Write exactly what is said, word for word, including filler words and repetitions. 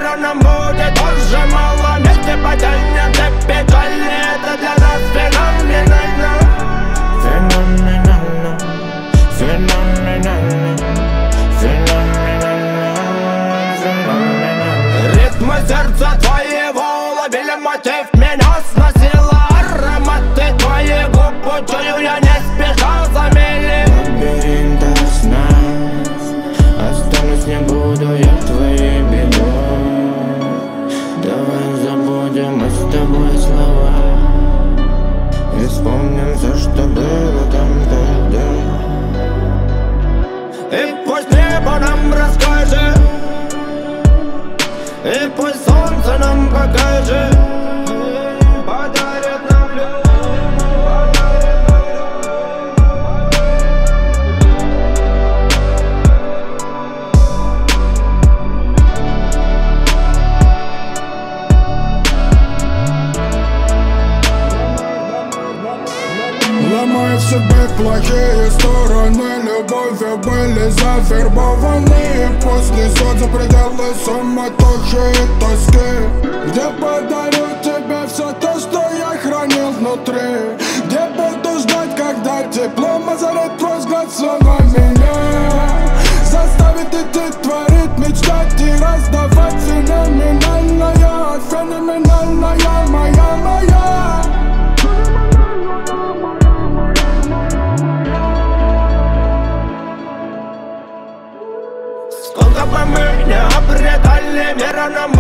мира нам будет тоже мало. Вместе потянем до печали, это для нас феноменально. Феноменально, феноменально, феноменально, феноменально. Ритмы сердца твоего уловили мотив, меня сносило ароматы твоих губ, чую я не спеша за мили. Лабиринта сна, останусь, не буду я твоей бедой. Давай забудем мы с тобой слова и вспомним все, что было там тогда. И пусть небо нам расскажет, и пусть солнце нам покажет, подарит нам Ломаю в себе плохие стороны любовью были завербованы. Пусть несет за пределы суматохи и тоски, где подарю тебе все то, что я хранил внутри, где буду ждать, когда теплом озарит твой взгляд снова меня, заставит идти, творить, мечтать и раздавать. Феноменальная, феноменальная, моя, моя. Сколько бы мы не обретали, мира нам